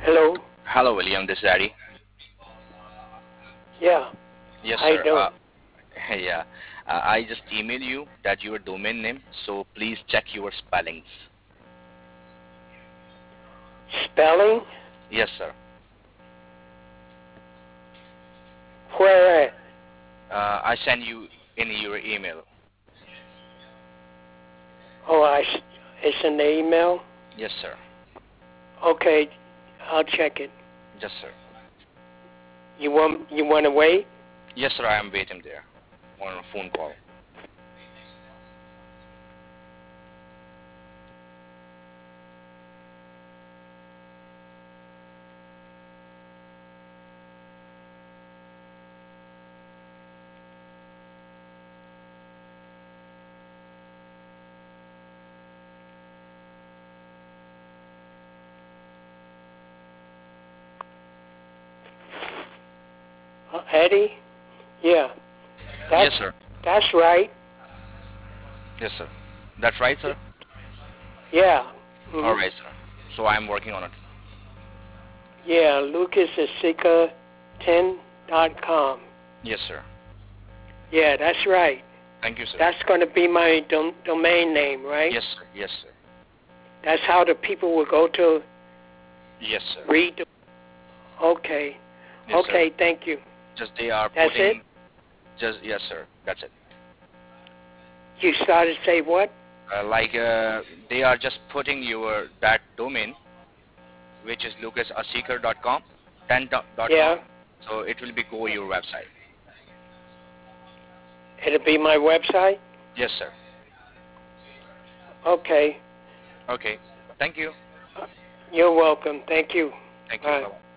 Hello? Hello, William. This is Addy. Yeah. Yes, How you sir. doing? Yeah. I just emailed you that your domain name, so please check your spellings. Spelling? Yes, sir. Where at? I send you in your email. Oh, it's in the email? Yes, sir. Okay, I'll check it. Yes, sir. You want to wait? Yes, sir. I am waiting there on a phone call. Eddie? Yeah. Yes, sir. That's right. Yes, sir. That's right, sir. Yeah. All right, sir. So I am working on it. Yeah, lucasasica10.com. Yes, sir. Yeah, that's right. Thank you, sir. That's going to be my domain name, right? Yes, sir. Yes, sir. That's how the people will go to Yes, sir. read the... Okay. Yes, Okay, sir. thank you. Just they are That's putting. it? Just yes, sir. That's it. You started to say what? They are just putting your that domain, which is lucasaseeker.com, 10.com. Yeah. So it will be go your website. It'll be my website? Yes, sir. Okay. Okay. Thank you. You're welcome. Thank you. Thank you. Bye. Bye-bye.